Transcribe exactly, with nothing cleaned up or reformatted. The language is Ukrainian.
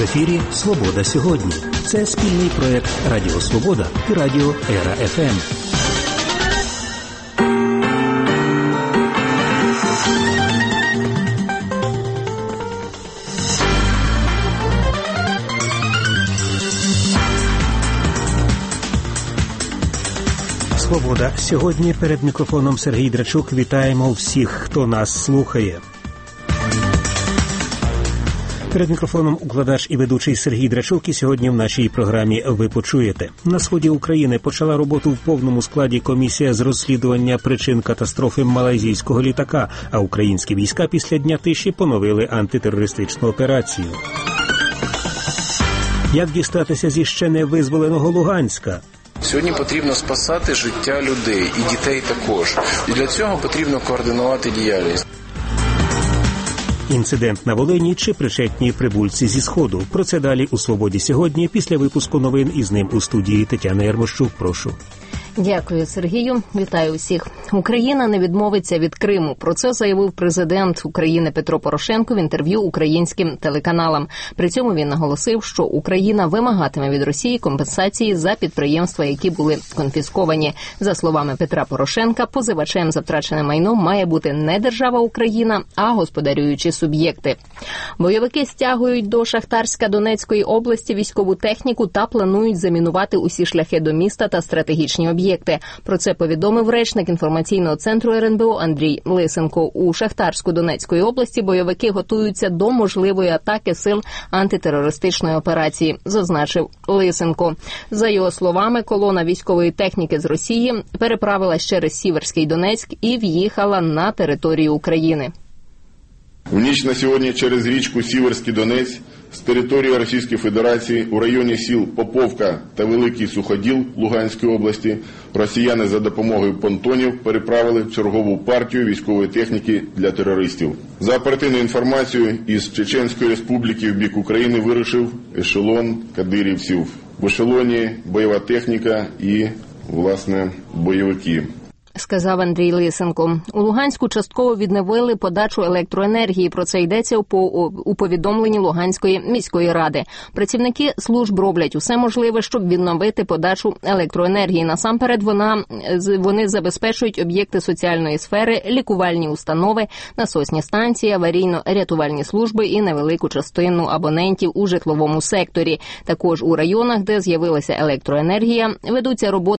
ефірі «Свобода сьогодні». Це спільний проєкт Радіо Свобода і Радіо Ера-ФМ. «Свобода сьогодні». Перед мікрофоном Сергій Драчук. Вітаємо всіх, хто нас слухає. Перед мікрофоном укладач і ведучий Сергій Драчук, і сьогодні в нашій програмі ви почуєте. На сході України почала роботу в повному складі комісія з розслідування причин катастрофи малайзійського літака, а українські війська після Дня тиші поновили антитерористичну операцію. Як дістатися зі ще не визволеного Луганська? Сьогодні потрібно спасати життя людей і дітей також. І для цього потрібно координувати діяльність. Інцидент на Волині чи причетні прибульці зі Сходу. Про це далі у «Свободі сьогодні» після випуску новин, із ним у студії Тетяна Ярмощук. Прошу. Дякую, Сергію. Вітаю усіх. Україна не відмовиться від Криму. Про це заявив президент України Петро Порошенко в інтерв'ю українським телеканалам. При цьому він наголосив, що Україна вимагатиме від Росії компенсації за підприємства, які були конфісковані. За словами Петра Порошенка, позивачем за втрачене майно має бути не держава Україна, а господарюючі суб'єкти. Бойовики стягують до Шахтарська Донецької області військову техніку та планують замінувати усі шляхи до міста та стратегічні об'єкти. Про це повідомив речник інформаційного центру ер ен бе о Андрій Лисенко. У Шахтарську Донецької області бойовики готуються до можливої атаки сил антитерористичної операції, зазначив Лисенко. За його словами, колона військової техніки з Росії переправилась через Сіверський Донецьк і в'їхала на територію України. В ніч на сьогодні через річку Сіверський Донець з території Російської Федерації у районі сіл Поповка та Великий Суходіл Луганської області росіяни за допомогою понтонів переправили чергову партію військової техніки для терористів. За оперативною інформацією, із Чеченської Республіки в бік України вирушив ешелон кадирівців. В ешелоні бойова техніка і, власне, бойовики. Сказав Андрій Лисенко. У Луганську частково відновили подачу електроенергії. Про це йдеться у повідомленні Луганської міської ради. Працівники служб роблять усе можливе, щоб відновити подачу електроенергії. Насамперед вона, вони забезпечують об'єкти соціальної сфери, лікувальні установи, насосні станції, аварійно-рятувальні служби і невелику частину абонентів у житловому секторі. Також у районах, де з'явилася електроенергія, ведуться роботи